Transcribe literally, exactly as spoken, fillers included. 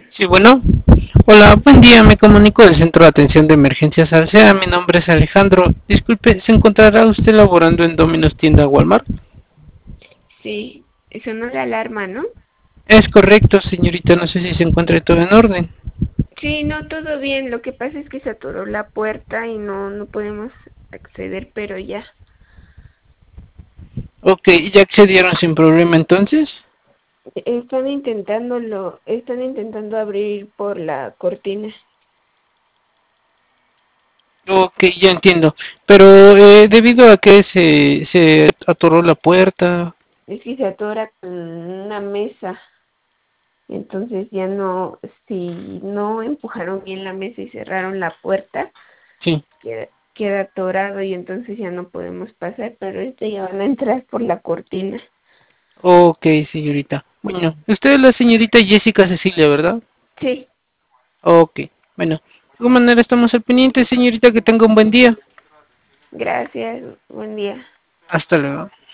Sí, bueno. Hola, buen día. Me comunico del Centro de Atención de Emergencias Alsea. Mi nombre es Alejandro. Disculpe, ¿se encontrará usted laborando en Domino's Tienda Walmart? Sí, sonó la alarma, ¿no? Es correcto, señorita. No sé si se encuentra todo en orden. Sí, no, todo bien. Lo que pasa es que se atoró la puerta y no, no podemos acceder, pero ya. Ok, ¿ya accedieron sin problema entonces? Están intentándolo, están intentando abrir por la cortina. Ok, ya entiendo. Pero eh, debido a que se, se atoró la puerta. Es que se atora con una mesa. Entonces ya no, si no empujaron bien la mesa y cerraron la puerta, Sí. queda, queda atorado y entonces ya no podemos pasar, pero este ya van a entrar por la cortina. Ok, señorita. Bueno, usted es la señorita Jessica Cecilia, ¿verdad? Sí, Ok, bueno. De alguna manera estamos al pendiente, señorita. Que tenga un buen día. gracias, buen día. Hasta luego.